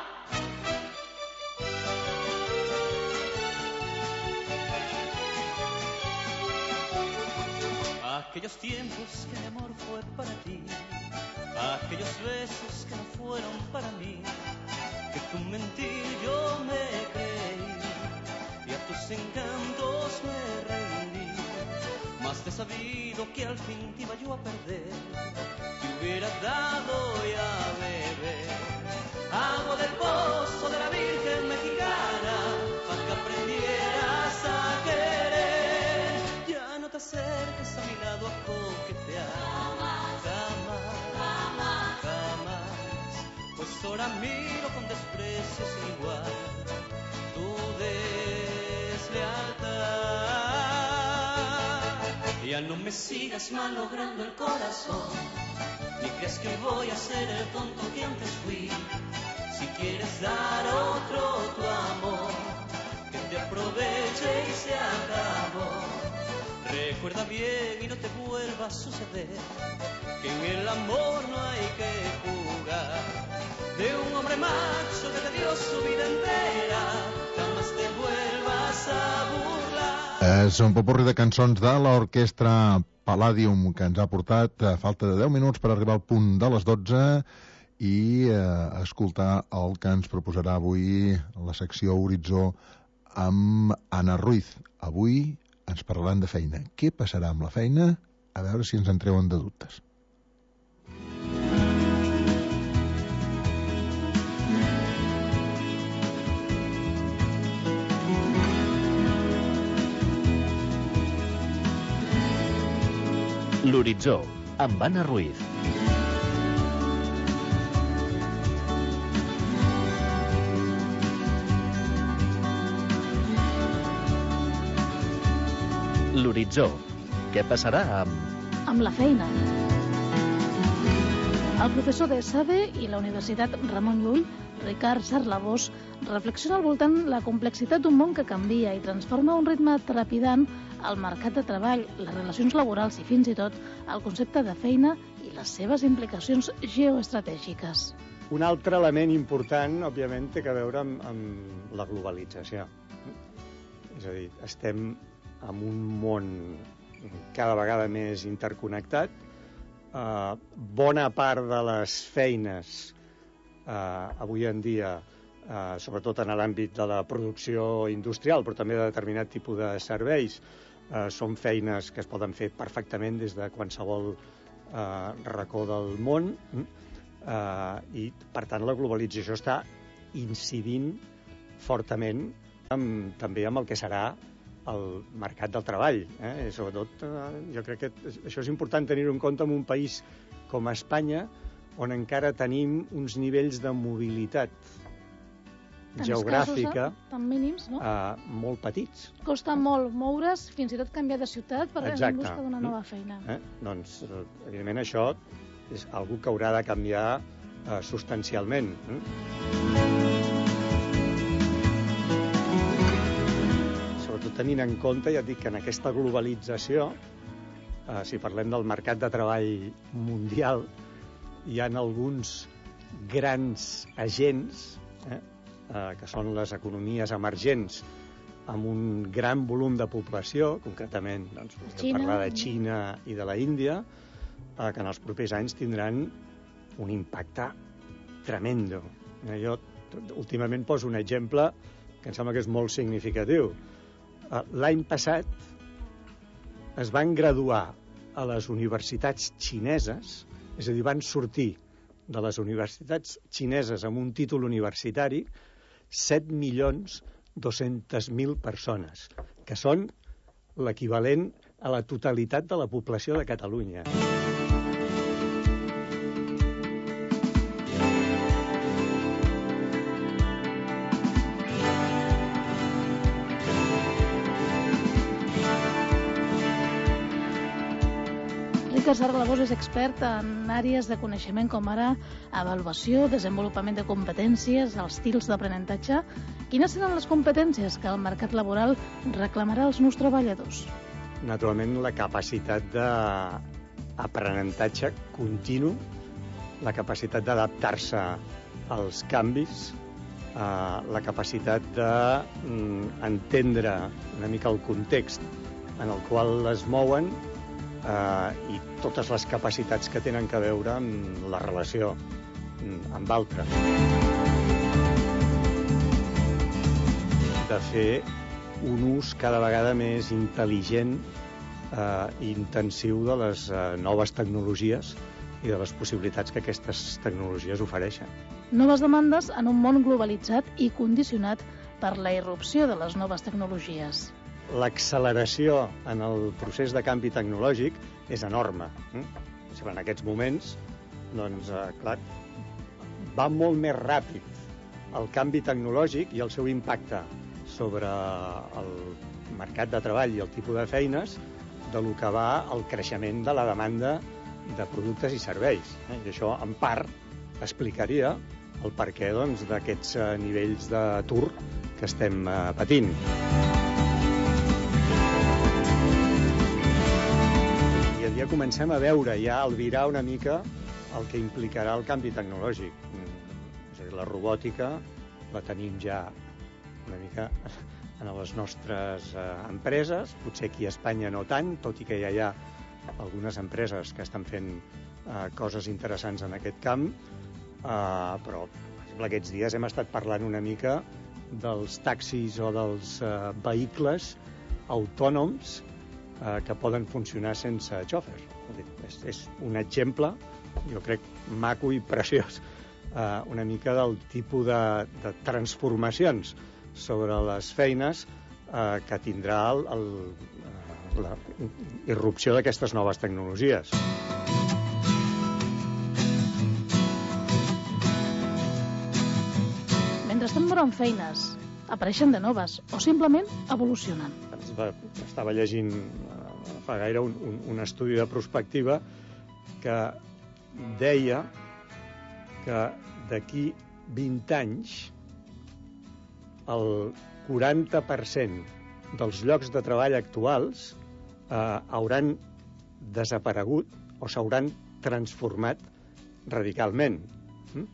Aquellos tiempos que el amor fue para ti, aquellos besos que no fueron para mí, que tu mentir yo me creí y a tus encantos me rendí. Más te sabido que al fin te iba yo a perder, te hubiera dado ya beber agua del pozo de la Virgen Mexicana para que aprendieras a querer. Ya no te ahora miro con desprecio sin igual tu deslealtad. Ya no me sigas malogrando el corazón, ni creas que hoy voy a ser el tonto que antes fui. Si quieres dar otro tu amor, que te aproveche y se acabó. Recuerda bien y no te vuelva a suceder que en el amor no hay que jugar. De un hombre macho que te dio su vida entera, jamás te vuelvas a burlar. És un popurri de cançons de l'orquestra Palladium que ens ha portat a falta de deu minuts per arribar al punt de les dotze i eh, escoltar el que ens proposarà avui la secció Horitzó amb Anna Ruiz. Avui ens parlaran de feina. Què passarà amb la feina? A veure si ens en treuen de dubtes. L'Horitzó, amb Anna Ruiz. L'Horitzó. Què passarà amb... Amb la feina. El professor de S A D i la Universitat Ramon Llull, Ricard Sarlabós, reflexiona al voltant la complexitat d'un món que canvia i transforma a un ritme trepidant el mercat de treball, les relacions laborals i fins i tot el concepte de feina i les seves implicacions geoestratègiques. Un altre element important, òbviament, té a veure amb, amb la globalització. És a dir, estem en un món cada vegada més interconnectat. Uh, bona part de les feines uh, avui en dia, uh, sobretot en l'àmbit de la producció industrial, però també de determinat tipus de serveis, uh, són feines que es poden fer perfectament des de qualsevol uh, racó del món, uh, i per tant la globalització està incidint fortament amb, també amb el que serà el mercat del treball. Eh? Sobretot, eh, jo crec que això és important tenir-ho en compte en un país com Espanya, on encara tenim uns nivells de mobilitat Tants geogràfica casos, tan mínims, no? eh, molt petits. Costa molt moure's, fins i tot canviar de ciutat per anar en busca d'una nova feina. Eh? Doncs, evidentment, això és algo que haurà de canviar eh, substancialment. Eh? Tenint en compte, ja et dic que en aquesta globalització, eh, si parlem del mercat de treball mundial, hi ha alguns grans agents, eh, eh, que són les economies emergents, amb un gran volum de població, concretament doncs, podem parlar de Xina i de la Índia, eh, que en els propers anys tindran un impacte tremendo. Eh, jo últimament poso un exemple que em sembla que és molt significatiu. L'any passat es van graduar a les universitats xineses, és a dir, van sortir de les universitats xineses amb un títol universitari set milions dos-centes mil persones, que són l'equivalent a la totalitat de la població de Catalunya. Ricard Sarlabós és expert en àrees de coneixement com ara avaluació, desenvolupament de competències, els estils d'aprenentatge. Quines seran les competències que el mercat laboral reclamarà als nous treballadors? Naturalment, la capacitat d'aprenentatge continu, la capacitat d'adaptar-se als canvis, la capacitat d'entendre una mica el context en el qual es mouen, Uh, i totes les capacitats que tenen a veure amb la relació amb altres. De fer un ús cada vegada més intel·ligent uh, i intensiu de les uh, noves tecnologies i de les possibilitats que aquestes tecnologies ofereixen. Noves demandes en un món globalitzat i condicionat per la irrupció de les noves tecnologies. L'acceleració en el procés de canvi tecnològic és enorme. En aquests moments, doncs, clar, va molt més ràpid el canvi tecnològic i el seu impacte sobre el mercat de treball i el tipus de feines de lo que va el creixement de la demanda de productes i serveis. I això, en part, explicaria el perquè doncs, d'aquests nivells d'atur que estem patint. I a dia comencem a veure, ja a albirar una mica el que implicarà el canvi tecnològic. És a dir, la robòtica la tenim ja una mica en les nostres eh, empreses, potser aquí a Espanya no tant, tot i que ja hi ha algunes empreses que estan fent eh, coses interessants en aquest camp, eh, però, per exemple, aquests dies hem estat parlant una mica dels taxis o dels eh, vehicles autònoms eh, que poden funcionar sense xòfer. És, és un exemple, jo crec, maco i preciós, eh, una mica del tipus de, de transformacions sobre les feines eh, que tindrà el, el, la irrupció d'aquestes noves tecnologies. Mentrestant moren feines, apareixen de noves o simplement evolucionen. Estava llegint fa gaire un, un, un estudi de prospectiva que deia que d'aquí vint anys el quaranta per cent dels llocs de treball actuals eh, hauran desaparegut o s'hauran transformat radicalment. Mm?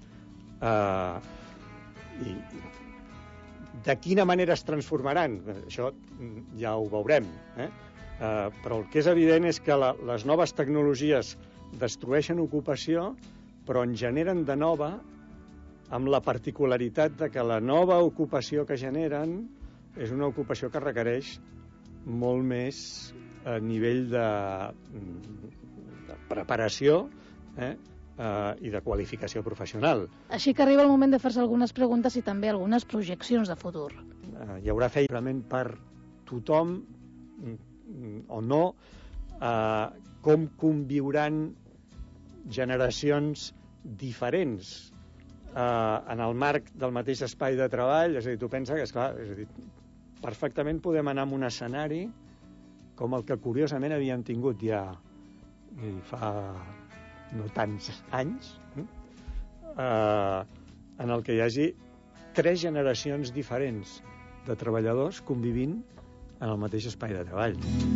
Eh, i de quina manera es transformaran? Això ja ho veurem. Eh? Eh, però el que és evident és que la, les noves tecnologies destrueixen ocupació, però en generen de nova, amb la particularitat de que la nova ocupació que generen és una ocupació que requereix molt més a nivell de, de preparació eh, eh, i de qualificació professional. Així que arriba el moment de fer-se algunes preguntes i també algunes projeccions de futur. Eh, hi haurà feina per tothom o no, eh, com conviuran generacions diferents Uh, en el marc del mateix espai de treball. És a dir, tu pensa que, esclar, és a dir, perfectament podem anar a un escenari com el que curiosament havíem tingut ja dir, fa no tants anys, eh? uh, en el que hi hagi tres generacions diferents de treballadors convivint en el mateix espai de treball.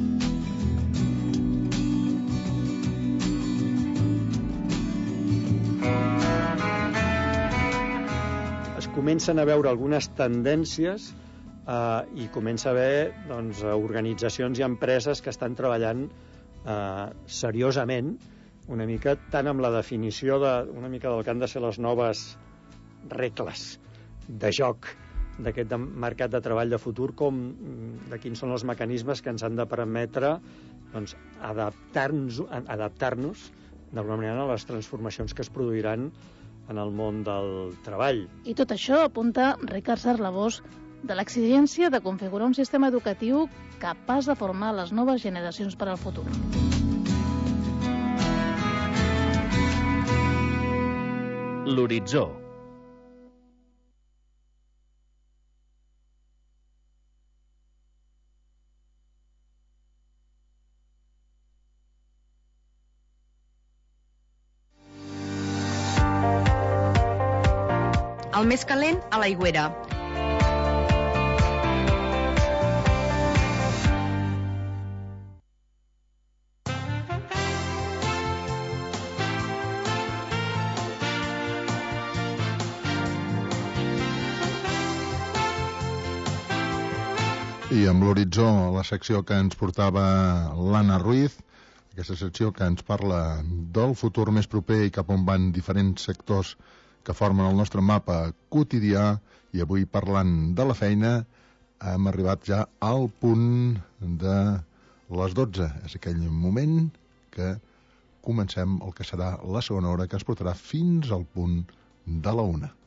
Comencen a veure algunes tendències eh, i comença a haver doncs, organitzacions i empreses que estan treballant eh, seriosament una mica tant amb la definició de, una mica del que han de ser les noves regles de joc d'aquest mercat de treball de futur, com de quins són els mecanismes que ens han de permetre doncs, adaptar-nos adaptar-nos d'alguna manera a les transformacions que es produiran en el món del treball. I tot això apunta Ricard Sarlabós de l'exigència de configurar un sistema educatiu capaç de formar les noves generacions per al futur. L'horitzó. El més calent, a l'aigüera. I amb l'horitzó, la secció que ens portava l'Anna Ruiz, aquesta secció que ens parla del futur més proper i cap on van diferents sectors que formen el nostre mapa quotidià, i avui parlant de la feina hem arribat ja al punt de les dotze. És aquell moment que comencem el que serà la segona hora, que ens portarà fins al punt de la una.